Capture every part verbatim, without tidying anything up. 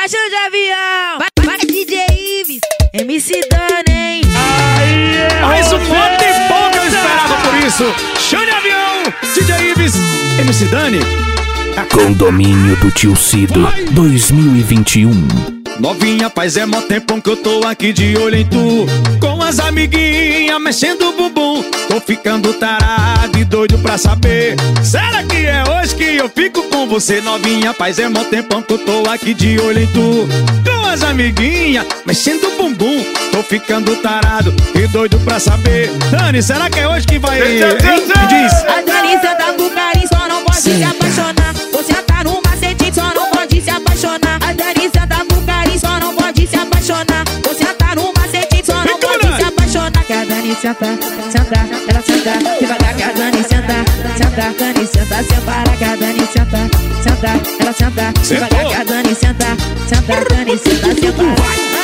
baixo de avião. Vai, vai D J Ives, M C Dani, hein? Aí, mais um monte de bom que eu esperava por isso. Xande Avião, D J Ives, M C Dani. Condomínio do Tio Cido dois mil e vinte e um. Novinha, faz é mó tempão que eu tô aqui de olho em tu, com as amiguinhas mexendo o bumbum. Tô ficando tarado e doido pra saber, será que é hoje que eu fico com você? Novinha, faz é mó tempão que eu tô aqui de olho em tu, com as amiguinhas mexendo o bumbum. Tô ficando tarado e doido pra saber, Dani, será que é hoje que vai? Hein? Me diz. A Dani senta com carinho, só não pode se apaixonar. Você tá no macete, só não pode se apaixonar. A Dani senta com carinho, só não pode se apaixonar. Você tá no macete, só não pode se apaixonar. Que a Dani senta, senta, ela senta devagar. Que a Dani senta, senta, Dani senta, separa. Que a Dani senta, senta, ela senta devagar. Que a Dani senta, senta, Dani senta, separa.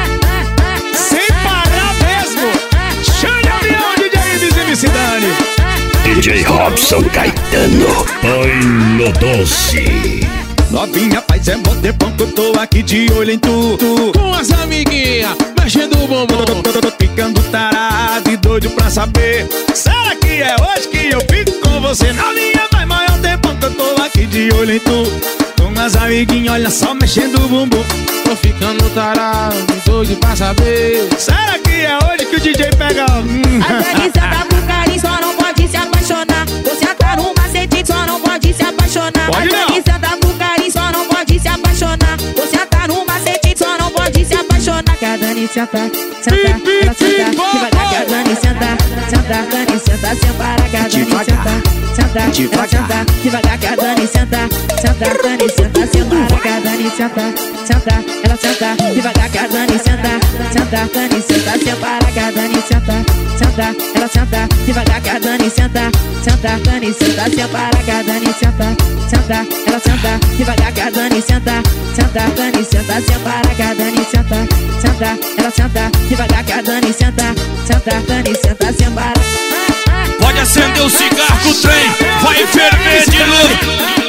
Sem parar mesmo. Xande Avião, D J Ives, M C Dani. D J Robson Caetano, põe no doce. Novinha, faz é mó tempão que eu tô aqui de olho em tu, tu, com as amiguinhas mexendo o bumbum. tô, tô, tô, tô ficando tarado e doido pra saber, será que é hoje que eu fico com você? Novinha, faz maior tempão que eu tô aqui de olho em tu, com as amiguinhas, olha só, mexendo o bumbum. Tô ficando tarado e doido pra saber, será que é hoje que o D J pega? Hum. A Dani senta com carinho, só não pode se apaixonar. Você tá no macete, só não pode se apaixonar. Pode a Dani senta com carinho, só não pode se apaixonar. Você tá no macete, só não pode se apaixonar. Que a Dani senta, senta, ela senta devagar. Que a Dani senta, senta, Dani senta, separa. Que a Dani senta, senta, ela senta devagar. Que a Dani senta, senta, Dani senta, separa. Que a Dani senta, senta, ela senta devagar. Que a Dani senta, senta, Dani senta, separa. Que a Dani senta, senta, ela senta devagar. Que a Dani senta, senta, Dani senta, separa. Que a Dani senta, senta, ela senta devagar. Que a Dani senta, senta, Dani senta, separa. Que a Dani senta, senta, ela senta devagar. Que a Dani senta, senta, Dani senta, separa. Pode acender o cigarro, o trem vai ferver de novo.